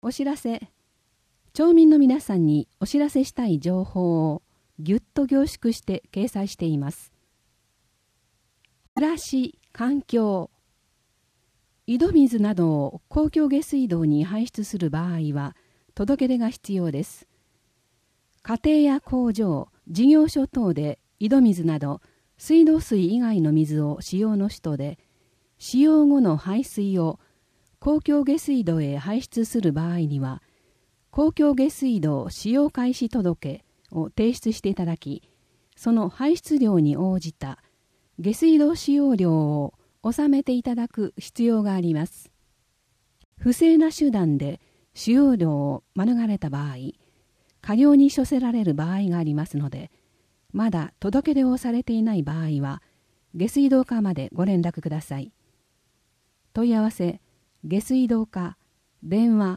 お知らせ。町民の皆さんにお知らせしたい情報をぎゅっと凝縮して掲載しています。暮らし、環境。井戸水などを公共下水道に排出する場合は届け出が必要です。家庭や工場、事業所等で井戸水など水道水以外の水を使用の人で、使用後の排水を公共下水道へ排出する場合には、公共下水道使用開始届を提出していただき、その排出量に応じた下水道使用量を納めていただく必要があります。不正な手段で使用量を免れた場合、過料に処せられる場合がありますので、まだ届け出をされていない場合は、下水道課までご連絡ください。問い合わせ、下水道課、電話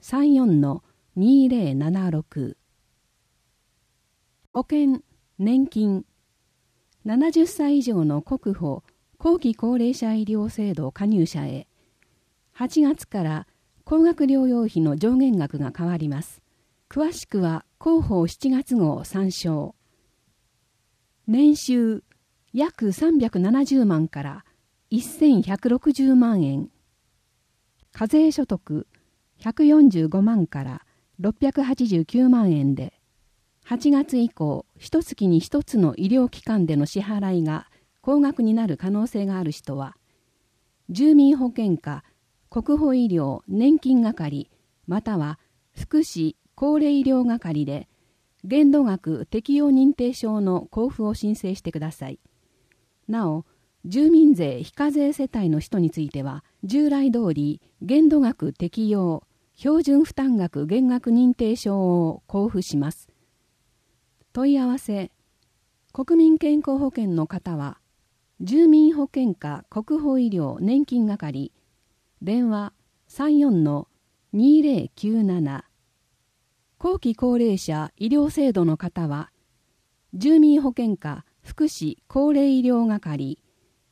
34-2076。保険、年金、70歳以上の国保後期高齢者医療制度加入者へ、8月から高額療養費の上限額が変わります。詳しくは広報7月号参照。年収約370万から1160万円。課税所得145万から689万円で、8月以降、1月に1つの医療機関での支払いが高額になる可能性がある人は、住民保険課、国保医療年金係、または福祉高齢医療係で、限度額適用認定証の交付を申請してください。なお、住民税非課税世帯の人については、従来通り限度額適用、標準負担額減額認定証を交付します。問い合わせ。国民健康保険の方は、住民保険課国保医療年金係、電話 34-2097。後期高齢者医療制度の方は、住民保険課福祉高齢医療係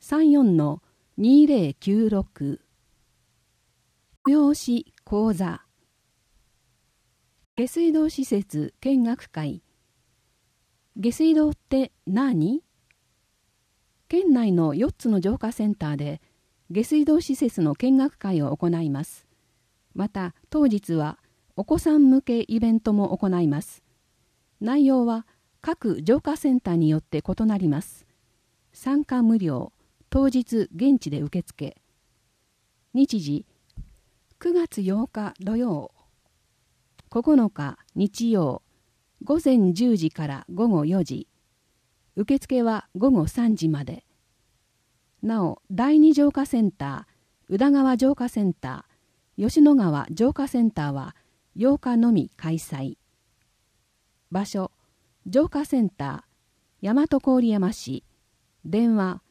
34-2096。催し講座。下水道施設見学会。下水道って何？県内の4つの浄化センターで下水道施設の見学会を行います。また当日はお子さん向けイベントも行います。内容は各浄化センターによって異なります。参加無料、当日現地で受付。日時9月8日土曜、9日日曜、午前10時から午後4時。受付は午後3時まで。なお、第二浄化センター、宇田川浄化センター、吉野川浄化センターは8日のみ開催。場所、浄化センター、大和郡山市。電話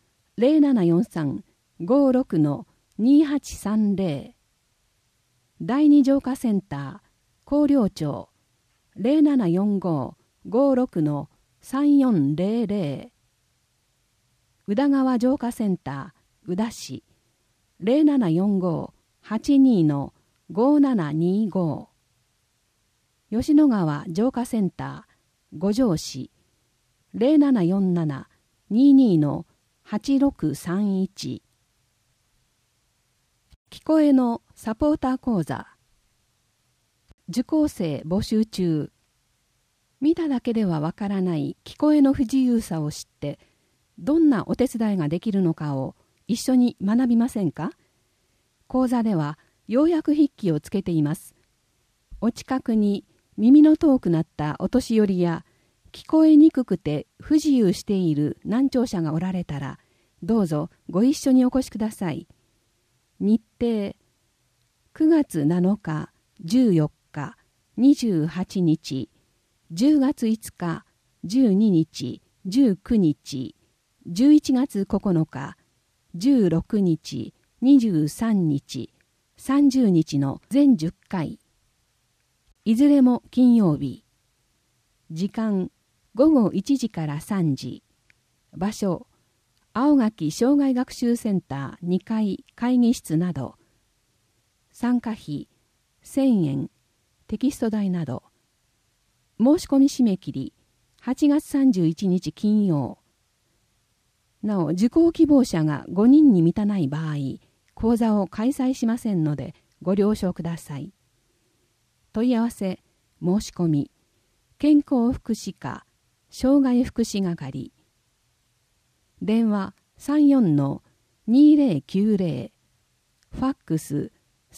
0743-56-2830。第二浄化センター、広陵町。0745-56-3400。宇田川浄化センター、宇田市。0745-82-5725。吉野川浄化センター、五条市。0747-22-8631。聞こえのサポーター講座。受講生募集中。見ただけではわからない聞こえの不自由さを知って、どんなお手伝いができるのかを一緒に学びませんか？講座では要約筆記をつけています。お近くに耳の遠くなったお年寄りや聞こえにくくて不自由している難聴者がおられたら、どうぞご一緒にお越しください。日程9月7日、14日、28日、10月5日、12日、19日、11月9日、16日、23日、30日の全10回。いずれも金曜日。時間、午後1時から3時。場所、青垣障害学習センター2階会議室など。参加費 1000円、テキスト代など。申し込み締め切り、8月31日金曜。なお、受講希望者が5人に満たない場合、講座を開催しませんので、ご了承ください。問い合わせ、申し込み、健康福祉課、障害福祉係。電話34-2090、ファックス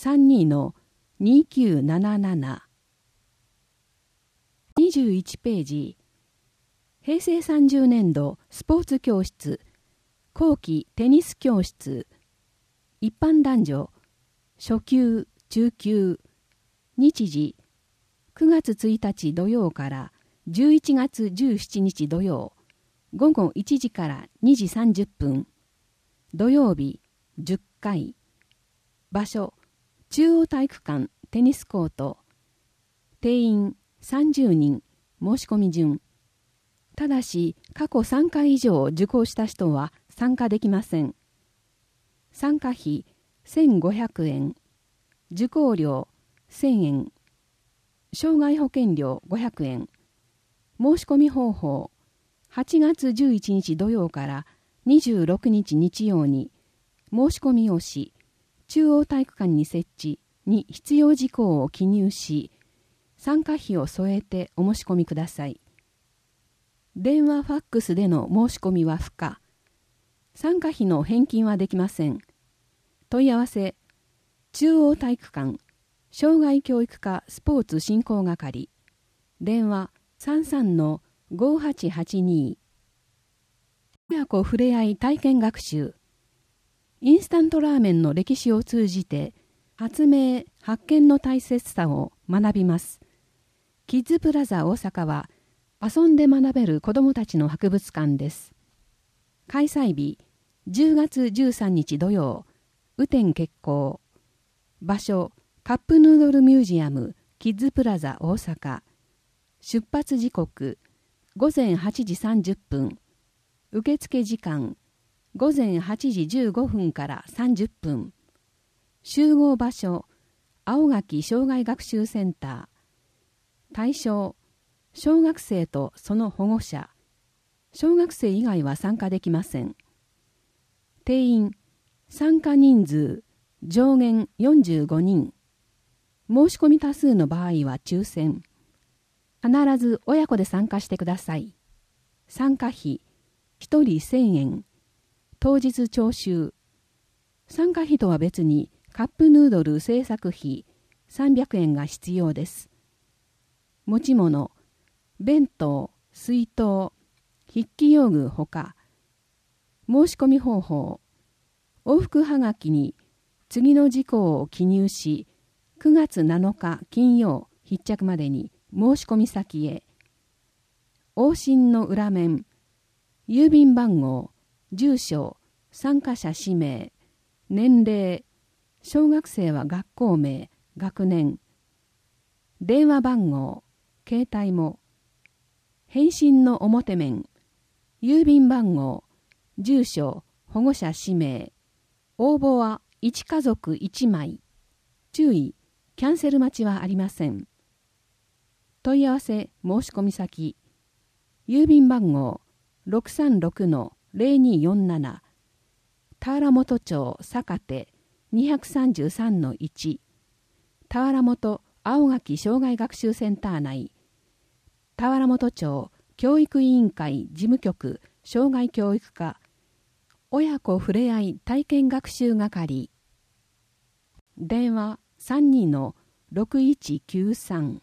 32-2977。21ページ。平成30年度スポーツ教室、後期テニス教室、一般男女、初級、中級、日時、9月1日土曜から11月17日土曜、午後1時から2時30分、土曜日10回、場所、中央体育館テニスコート、定員30人、申し込み順。ただし、過去3回以上受講した人は参加できません。参加費1500円、受講料1000円、障害保険料500円。申し込み方法、8月11日土曜から26日日曜に、申し込み用紙、中央体育館に設置に必要事項を記入し、参加費を添えてお申し込みください。電話ファックスでの申し込みは不可。参加費の返金はできません。問い合わせ、中央体育館、障害教育課スポーツ振興係。電話33-5882。親子ふれあい体験学習。インスタントラーメンの歴史を通じて、発明・発見の大切さを学びます。キッズプラザ大阪は、遊んで学べる子どもたちの博物館です。開催日、10月13日土曜、雨天決行。場所、カップヌードルミュージアム、キッズプラザ大阪。出発時刻、午前8時30分。受付時間、午前8時15分から30分。集合場所、青垣障害学習センター。対象、小学生とその保護者。小学生以外は参加できません。定員、参加人数、上限45人。申し込み多数の場合は抽選。必ず親子で参加してください。参加費、1人1000円。当日徴収。参加費とは別にカップヌードル製作費300円が必要です。持ち物、弁当、水筒、筆記用具ほか。申し込み方法。往復はがきに次の事項を記入し、9月7日金曜必着までに申し込み先へ。往診の裏面、郵便番号、住所、参加者氏名、年齢、小学生は学校名、学年、電話番号、携帯も、返信の表面、郵便番号、住所、保護者氏名、応募は1家族1枚。注意、キャンセル待ちはありません。問い合わせ申し込み先、郵便番号 636-0247、田原本町坂手 233-1、田原本青垣障害学習センター内、田原本町教育委員会事務局障害教育課、親子ふれあい体験学習係。電話32-6193。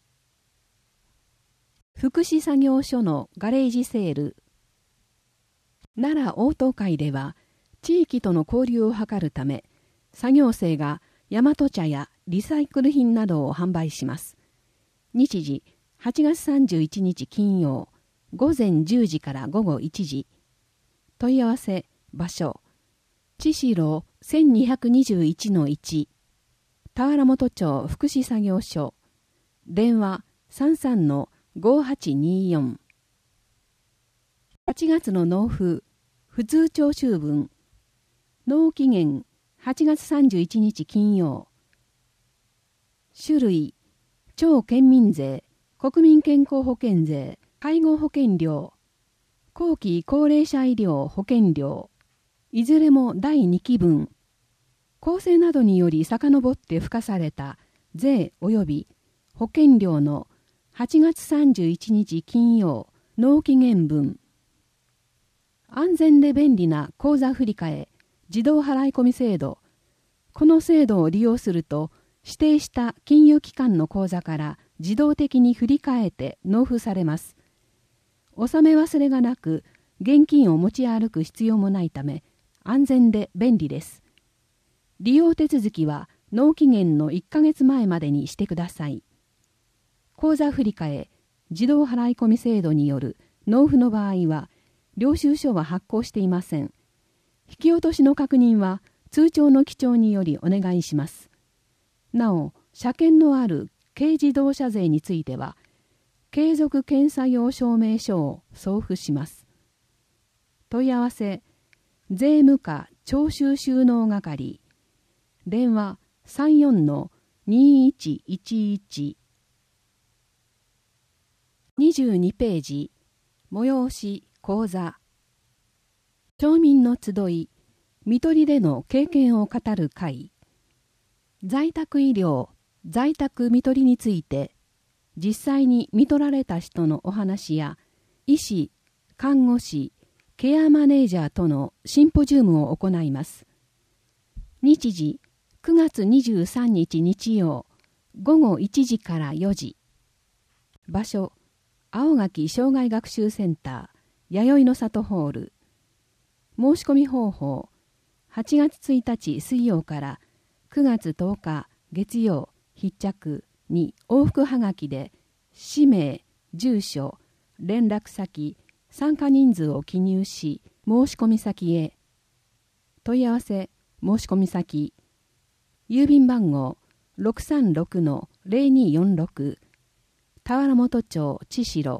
福祉作業所のガレージセール。奈良応答会では、地域との交流を図るため、作業生が大和茶やリサイクル品などを販売します。日時、8月31日金曜、午前10時から午後1時。問い合わせ、場所、千代 1221-1、田原本町福祉作業所。電話33-5824。8月の納付、普通徴収分。納期限8月31日金曜。 種類、超県民税、国民健康保険税、介護保険料、後期高齢者医療保険料、いずれも第2期分、公正などにより遡って付加された税及び保険料の8月31日金曜納期限分、安全で便利な口座振替自動払い込み制度。この制度を利用すると、指定した金融機関の口座から自動的に振り替えて納付されます。納め忘れがなく、現金を持ち歩く必要もないため、安全で便利です。利用手続きは納期限の1ヶ月前までにしてください。口座振替自動払い込み制度による納付の場合は、領収書は発行していません。引き落としの確認は通帳の記帳によりお願いします。なお、車検のある軽自動車税については、継続検査用証明書を送付します。問い合わせ、税務課徴収収納係、電話 34-2111。22ページ、催し講座。町民の集い、看取りでの経験を語る会。在宅医療、在宅看取りについて、実際に看取られた人のお話や、医師、看護師、ケアマネージャーとのシンポジウムを行います。日時、9月23日日曜、午後1時から4時。場所、青垣障害学習センター、弥生の里ホール。申し込み方法、8月1日水曜から9月10日月曜必着に往復はがきで、氏名、住所、連絡先、参加人数を記入し、申し込み先へ。問い合わせ、申し込み先。郵便番号 636-0246 田原本町千代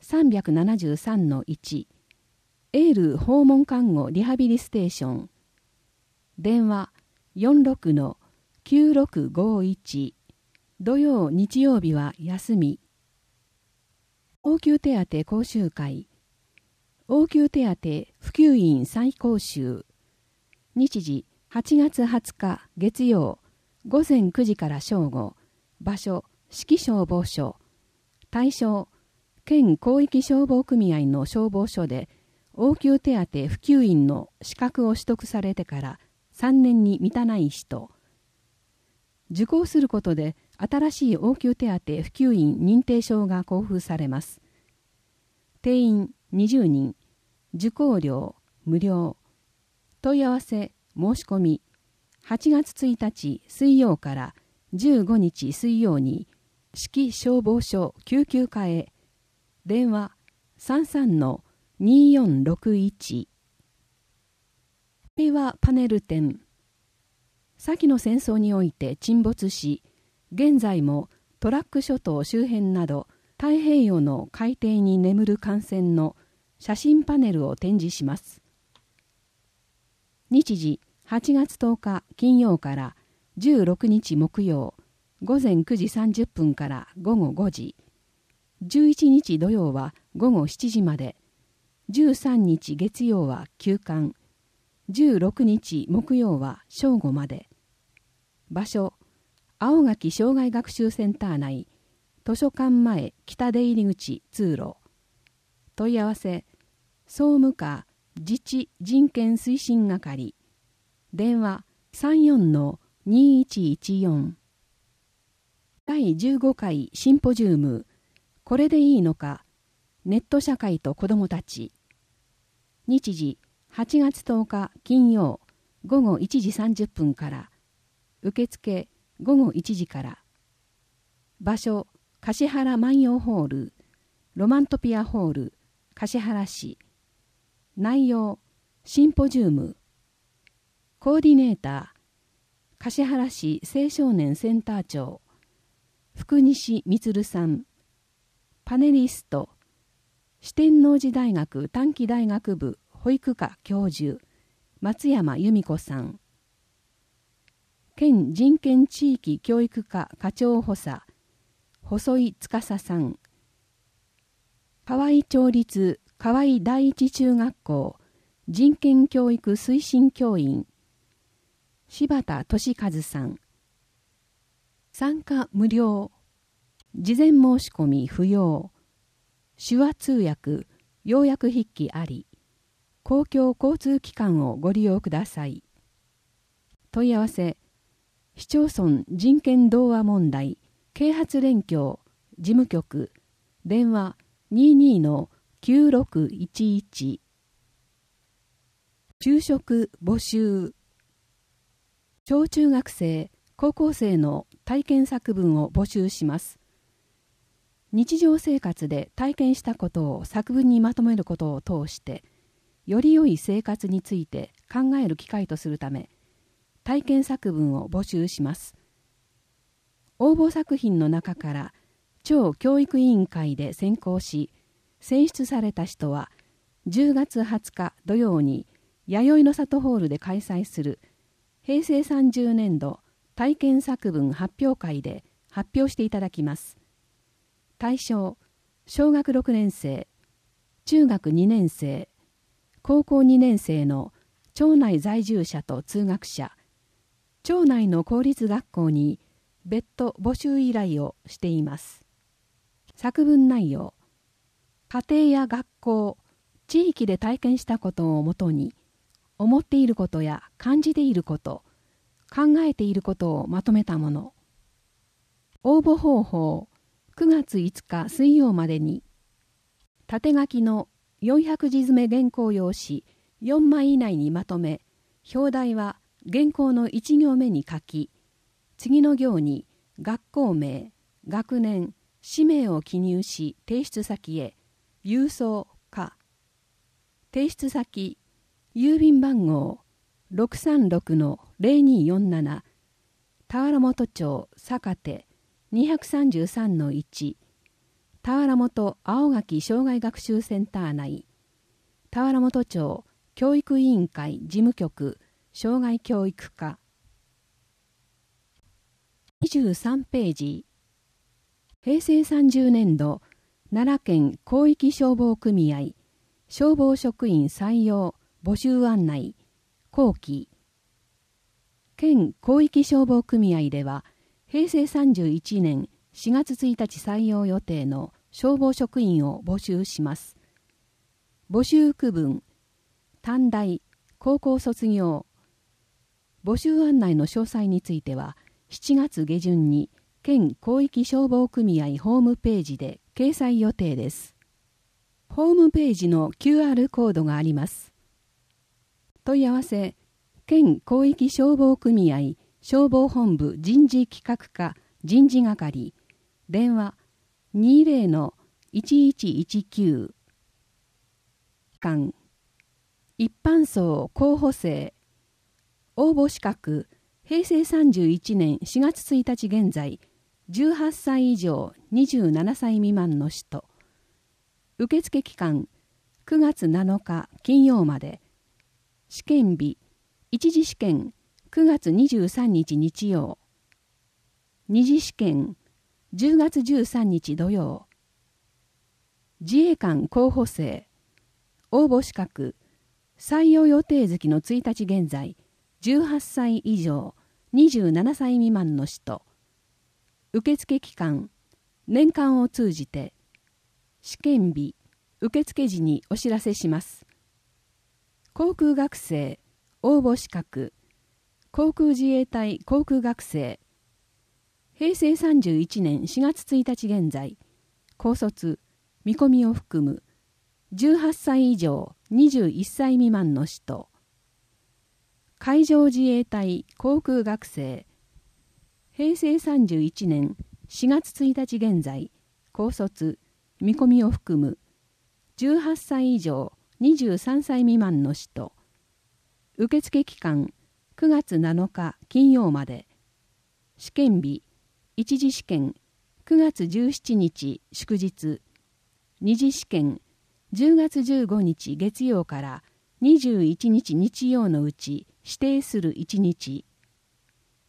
373-1 エール訪問看護リハビリステーション。電話 46-9651 土曜日曜日は休み。応急手当講習会。応急手当普及員再講習。日時8月20日月曜午前9時から正午。場所四季消防署。対象県広域消防組合の消防署で応急手当普及員の資格を取得されてから3年に満たない人。受講することで新しい応急手当普及員認定証が交付されます。定員20人。受講料無料。問い合わせ申し込み8月1日水曜から15日水曜に四季消防署救急課へ。電話 33-2461。平和パネル展。先の戦争において沈没し、現在もトラック諸島周辺など太平洋の海底に眠る艦船の写真パネルを展示します。日時8月10日金曜から16日木曜午前9時30分から午後5時。11日土曜は午後7時まで。13日月曜は休館。16日木曜は正午まで。場所、青垣障害学習センター内、図書館前北出入り口通路。問い合わせ、総務課自治人権推進係。電話 34-2114。第15回シンポジウム、これでいいのか、ネット社会と子どもたち。日時8月10日金曜午後1時30分から。受付午後1時から。場所、橿原万葉ホール、ロマントピアホール、橿原市。内容、シンポジウム。コーディネーター、橿原市青少年センター長、福西充さん。パネリスト、四天王寺大学短期大学部保育科教授、松山由美子さん。 県人権地域教育課課長補佐細井司さん、河合町立河合第一中学校人権教育推進教員柴田俊和さん。参加無料、事前申し込み不要、手話通訳、要約筆記あり、公共交通機関をご利用ください。問い合わせ、市町村人権童話問題啓発連協事務局電話 22-9611 昼食募集、小中学生高校生の体験作文を募集します。日常生活で体験したことを作文にまとめることを通してより良い生活について考える機会とするため体験作文を募集します。応募作品の中から町教育委員会で選考し、選出された人は10月20日土曜に弥生の里ホールで開催する平成30年度体験作文発表会で発表していただきます。対象、小学6年生、中学2年生、高校2年生の町内在住者と通学者、町内の公立学校に別途募集依頼をしています。作文内容、家庭や学校、地域で体験したことをもとに、思っていることや感じていること、考えていることをまとめたもの。応募方法、9月5日水曜までに、縦書きの400字詰め原稿用紙4枚以内にまとめ、表題は原稿の1行目に書き、次の行に学校名、学年、氏名を記入し提出先へ郵送か。提出先、郵便番号 636-0247 田原本町坂手 233-1 田原本青垣障害学習センター内田原本町教育委員会事務局障害教育課。23ページ、平成30年度奈良県広域消防組合消防職員採用募集案内後期。県広域消防組合では平成31年4月1日採用予定の消防職員を募集します。募集区分、短大、高校卒業。募集案内の詳細については7月下旬に県広域消防組合ホームページで掲載予定です。ホームページの QR コードがあります。問い合わせ、県広域消防組合消防本部人事企画課人事係電話 20-1119 間一般層候補生応募資格平成31年4月1日現在18歳以上27歳未満の人。受付期間9月7日金曜まで。試験日一次試験9月23日日曜。二次試験10月13日土曜。自衛官候補生応募資格採用予定月の1日現在18歳以上27歳未満の人。受付期間年間を通じて試験日受付時にお知らせします。航空学生応募資格航空自衛隊航空学生平成31年4月1日現在高卒見込みを含む18歳以上21歳未満の人。海上自衛隊航空学生平成31年4月1日現在高卒見込みを含む18歳以上23歳未満の人。受付期間9月7日金曜まで。試験日一次試験9月17日祝日。二次試験10月15日月曜から21日日曜のうち指定する1日。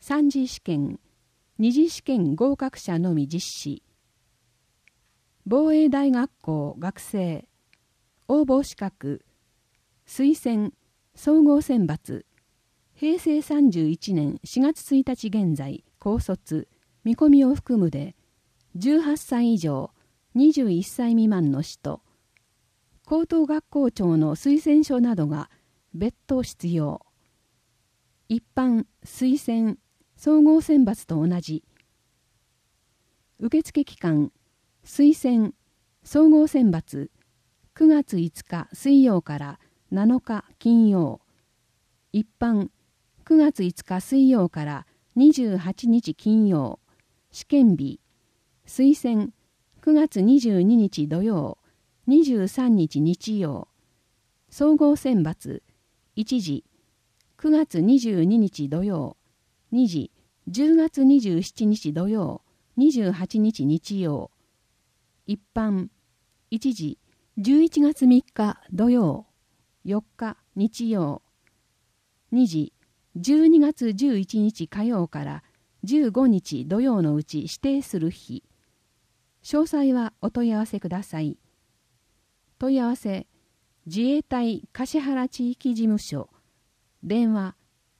3次試験、2次試験合格者のみ実施。防衛大学校学生、応募資格、推薦、総合選抜、平成31年4月1日現在、高卒、見込みを含むで、18歳以上、21歳未満の人、高等学校長の推薦書などが別途必要。一般、推薦、総合選抜と同じ。受付期間、推薦、総合選抜、9月5日水曜から7日金曜。一般、9月5日水曜から28日金曜。試験日、推薦、9月22日土曜、23日日曜。総合選抜、1次、9月22日土曜、2次、10月27日土曜、28日日曜。一般、1次、11月3日土曜、4日日曜。2次、12月11日火曜から15日土曜のうち指定する日。詳細はお問い合わせください。問い合わせ、自衛隊橿原地域事務所、電話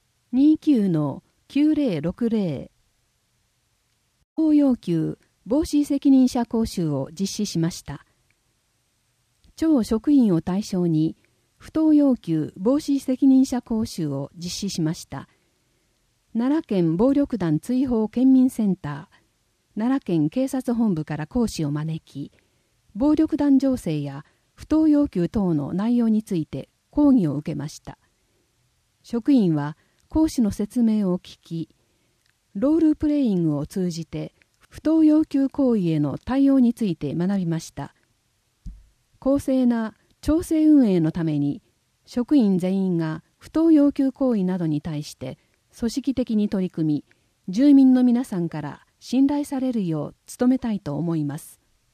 29-9060。不当要求防止責任者講習を実施しました。町職員を対象に不当要求防止責任者講習を実施しました。奈良県暴力団追放県民センター、奈良県警察本部から講師を招き、暴力団情勢や不当要求等の内容について講義を受けました。職員は講師の説明を聞き、ロールプレイングを通じて不当要求行為への対応について学びました。公正な町政運営のために職員全員が不当要求行為などに対して組織的に取り組み、住民の皆さんから信頼されるよう努めたいと思います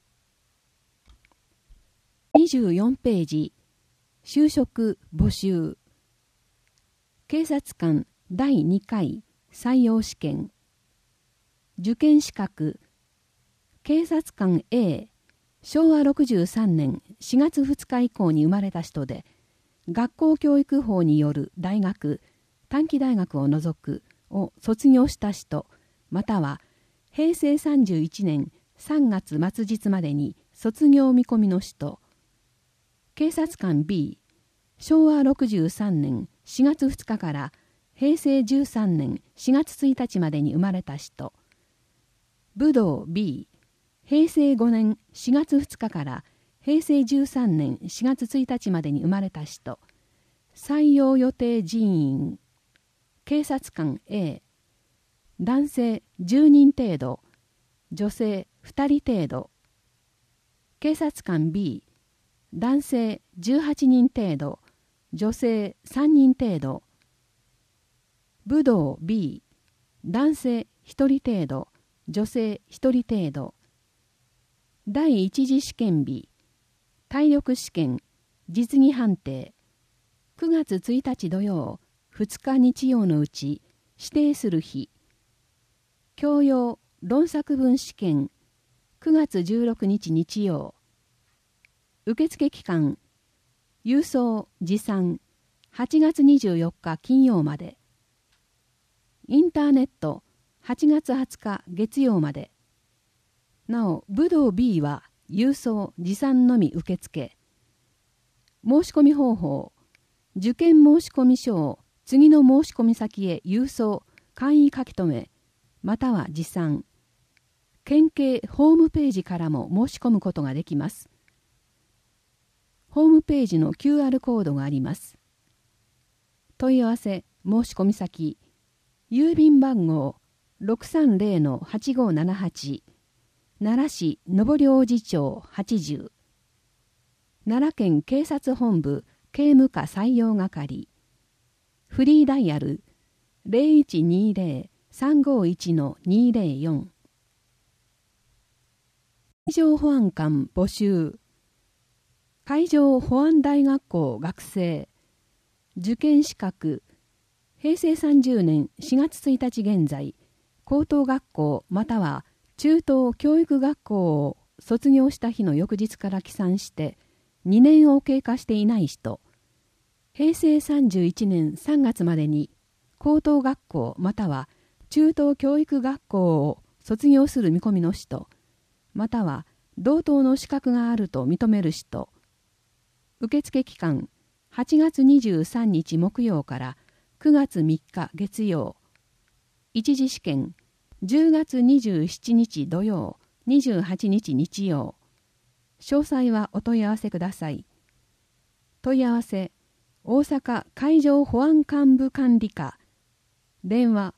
。24ページ、就職募集。警察官第2回採用試験。受験資格、警察官 A、昭和63年4月2日以降に生まれた人で、学校教育法による大学、短期大学を除くを卒業した人、または平成31年3月末日までに卒業見込みの人。警察官 B、昭和63年4月2日から平成13年4月1日までに生まれた人。武道 B、平成5年4月2日から平成13年4月1日までに生まれた人。採用予定人員。警察官 A、男性10人程度、女性2人程度。警察官 B、男性18人程度、女性3人程度。武道 B、男性1人程度、女性1人程度。第一次試験日、体力試験、実技判定。9月1日土曜、2日日曜のうち指定する日。教養論作文試験、9月16日日曜。受付期間、郵送持参、8月24日金曜まで。インターネット、8月20日月曜まで。なお、武道 B は郵送持参のみ受付。申し込み方法、受験申込書を次の申し込み先へ郵送、簡易書き留め、または持参。県警ホームページからも申し込むことができます。ホームページの QR コードがあります。問い合わせ申し込み先、郵便番号 630-8578、奈良市上領事町80、奈良県警察本部警務課採用係、フリーダイヤル 0120-351-204。海上保安官募集。海上保安大学校学生。受験資格。 平成30年4月1日現在、高等学校または中等教育学校を卒業した日の翌日から起算して2年を経過していない人、平成31年3月までに高等学校または中等教育学校を卒業する見込みの人、または同等の資格があると認める人、受付期間8月23日木曜から9月3日月曜、一次試験10月27日土曜、28日日曜。詳細はお問い合わせください。問い合わせ、大阪海上保安監部管理課、電話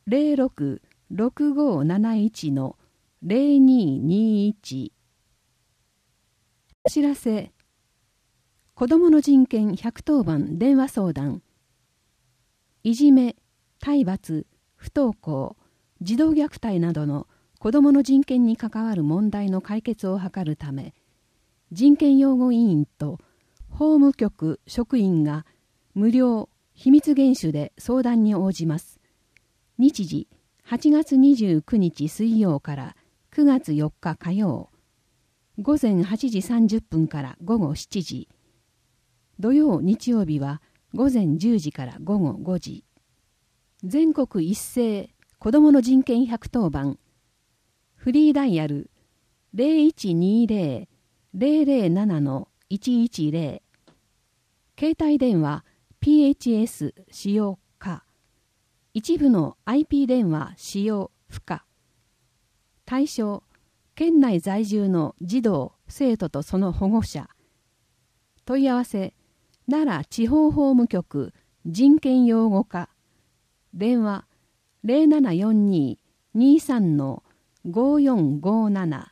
066571-0221。お知らせ、子どもの人権110番電話相談、いじめ、体罰、不登校、児童虐待などの子どもの人権に関わる問題の解決を図るため、人権擁護委員と法務局職員が無料秘密厳守で相談に応じます。日時8月29日水曜から9月4日火曜、午前8時30分から午後7時、土曜日曜日は午前10時から午後5時。全国一斉子どもの人権110番、フリーダイヤル 0120-007-110、携帯電話 PHS 使用可、一部の IP 電話使用不可。対象、県内在住の児童・生徒とその保護者。問い合わせ、奈良地方法務局人権擁護課。電話0742-23-5457。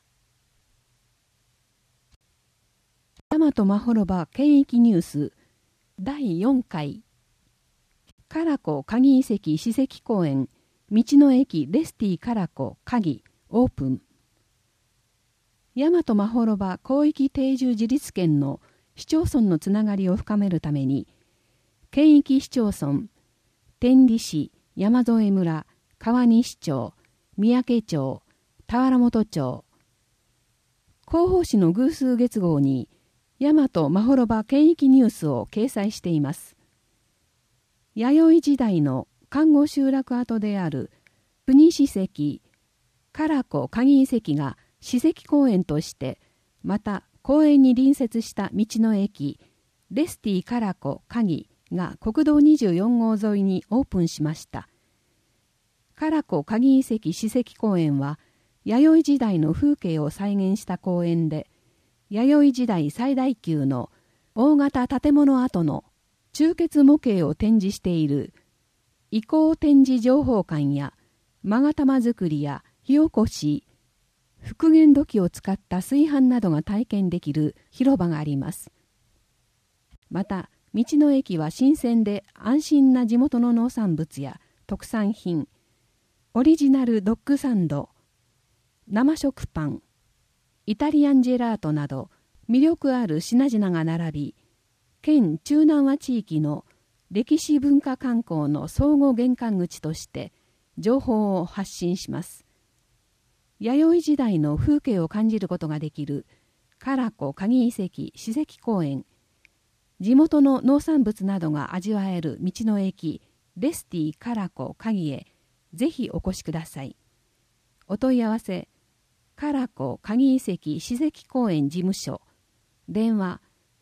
大和まほろば県域ニュース第4回。唐子鍵遺跡史跡公園道の駅レスティ唐子鍵オープン。大和まほろば広域定住自立県の市町村のつながりを深めるために、県域市町村天理市、山添村、川西町、三宅町、田原本町、広報誌の偶数月号に大和まほろば県域ニュースを掲載しています。弥生時代の看護集落跡である国史跡、唐子鍵遺跡が史跡公園として、また公園に隣接した道の駅レスティ唐子鍵が国道24号沿いにオープンしました。唐子鍵遺跡史跡公園は弥生時代の風景を再現した公園で、弥生時代最大級の大型建物跡の中結模型を展示している遺構展示情報館や勾玉作りや火起こし、復元土器を使った炊飯などが体験できる広場があります。また、道の駅は新鮮で安心な地元の農産物や特産品、オリジナルドッグサンド、生食パン、イタリアンジェラートなど魅力ある品々が並び、県中南和地域の歴史文化観光の総合玄関口として情報を発信します。弥生時代の風景を感じることができる唐子鍵遺跡史跡公園、地元の農産物などが味わえる道の駅レスティ唐子鍵へぜひお越しください。お問い合わせ、唐子鍵遺跡史跡公園事務所、電話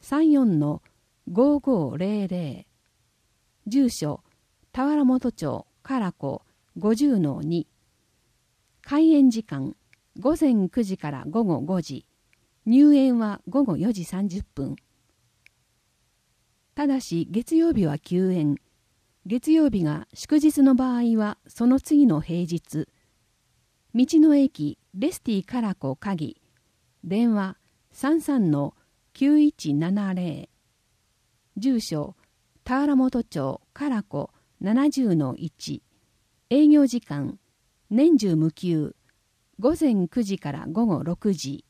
34-5500、住所田原本町唐子50-2、開園時間午前9時から午後5時、入園は午後4時30分。ただし月曜日は休園、月曜日が祝日の場合はその次の平日。道の駅レスティ唐子鍵、電話33-9170、住所田原本町唐子70-1、営業時間年中無休、午前9時から午後6時。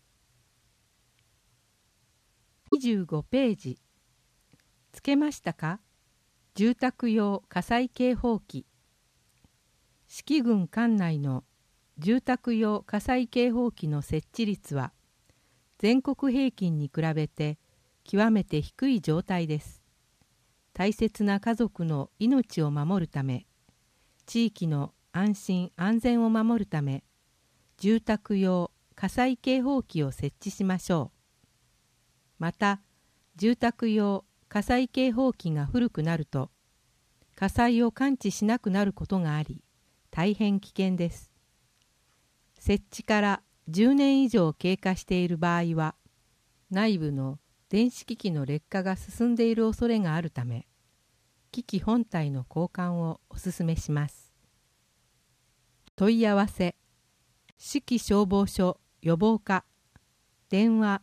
25ページ。つけましたか？ 住宅用火災警報器。四季郡管内の住宅用火災警報器の設置率は全国平均に比べて極めて低い状態です。大切な家族の命を守るため、地域の安心安全を守るため、住宅用火災警報器を設置しましょう。また、住宅用火災警報器が古くなると、火災を感知しなくなることがあり、大変危険です。設置から10年以上経過している場合は、内部の電子機器の劣化が進んでいる恐れがあるため、機器本体の交換をお勧めします。問い合わせ、市区消防署予防課、電話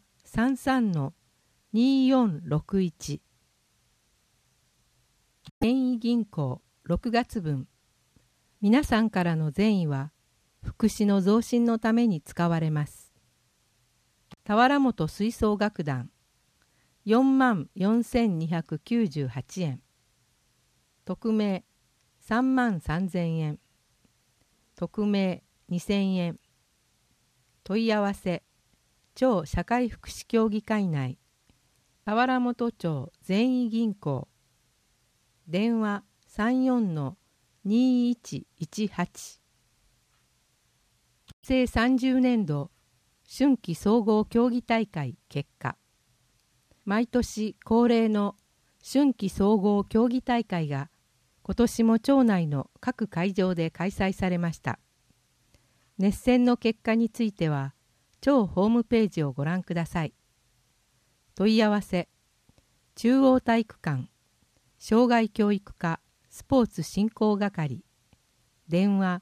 33-2461。善意銀行6月分。皆さんからの善意は福祉の増進のために使われます。田原本吹奏楽団44,298円。匿名33,000円。匿名2,000円。問い合わせ、町社会福祉協議会内、田原本町善意銀行、電話34-2118。平成30年度春季総合競技大会結果。毎年恒例の春季総合競技大会が今年も町内の各会場で開催されました。熱戦の結果については町ホームページをご覧ください。問い合わせ、中央体育館障害教育課スポーツ振興係、電話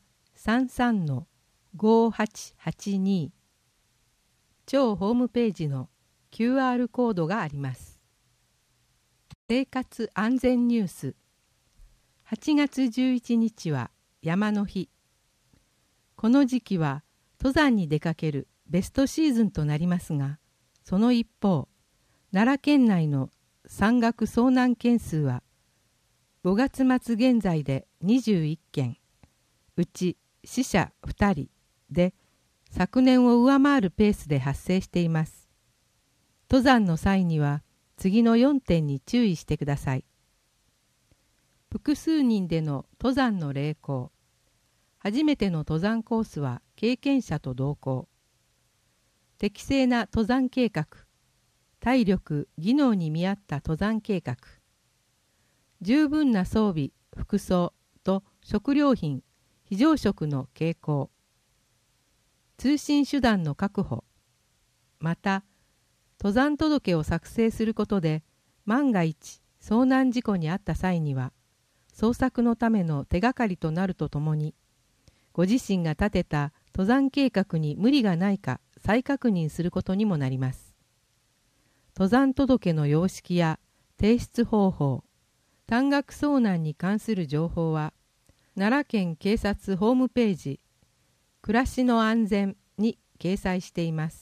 33-5882。町ホームページの QR コードがあります。生活安全ニュース。8月11日は山の日。この時期は登山に出かけるベストシーズンとなりますが、その一方、奈良県内の山岳遭難件数は5月末現在で21件、うち死者2人で昨年を上回るペースで発生しています。登山の際には次の4点に注意してください。複数人での登山の励行。初めての登山コースは経験者と同行。適正な登山計画。体力・技能に見合った登山計画。十分な装備・服装と食料品・非常食の携行。通信手段の確保。また、登山届を作成することで、万が一遭難事故に遭った際には、捜索のための手がかりとなるとともに、ご自身が立てた登山計画に無理がないか再確認することにもなります。登山届の様式や提出方法、山岳遭難に関する情報は、奈良県警察ホームページ、暮らしの安全に掲載しています。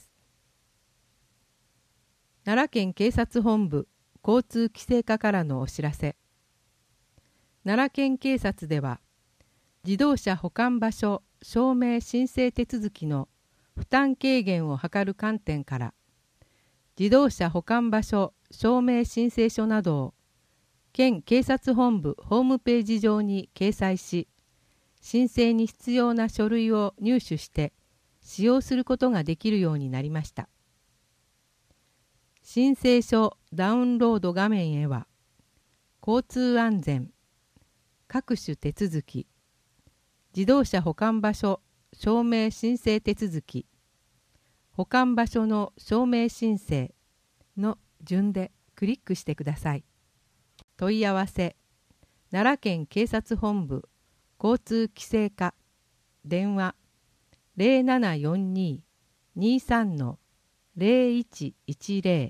奈良県警察本部交通規制課からのお知らせ。奈良県警察では、自動車保管場所証明申請手続きの負担軽減を図る観点から、自動車保管場所証明申請書などを県警察本部ホームページ上に掲載し、申請に必要な書類を入手して使用することができるようになりました。申請書ダウンロード画面へは、交通安全、各種手続き、自動車保管場所証明申請手続き、保管場所の証明申請の順でクリックしてください。問い合わせ、奈良県警察本部交通規制課、電話0742-23-0110。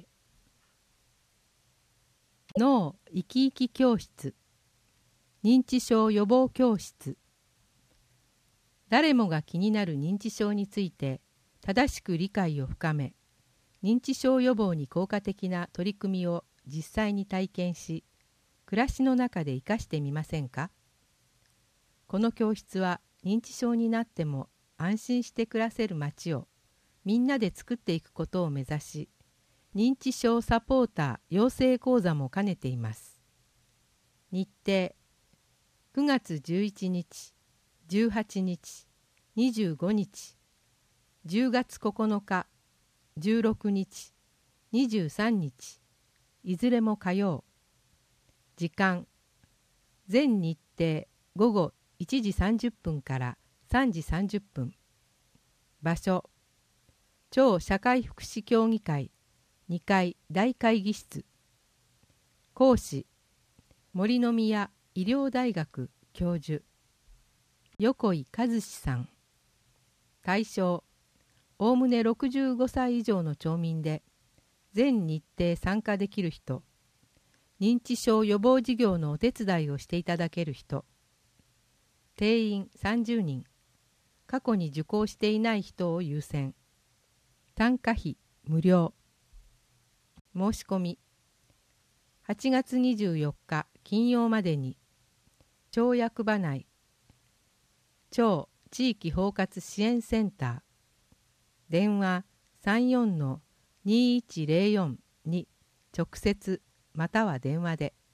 脳生き生き教室、認知症予防教室。誰もが気になる認知症について正しく理解を深め、認知症予防に効果的な取り組みを実際に体験し、 暮らしの中で生かしてみませんか。この教室は認知症になっても安心して暮らせる街をみんなで作っていくことを目指し、認知症サポーター養成講座も兼ねています。日程9月11日、18日、25日、10月9日、16日、23日、いずれも火曜。時間全日程午後1時30分から3時30分。場所超社会福祉協議会2階大会議室。講師森の宮医療大学教授横井和志さん。対象おおむね65歳以上の町民で全日程参加できる人、認知症予防事業のお手伝いをしていただける人。定員30人。過去に受講していない人を優先。参加費無料。申し込み8月24日金曜までに町役場内町地域包括支援センター電話 34-2104 に直接または電話で。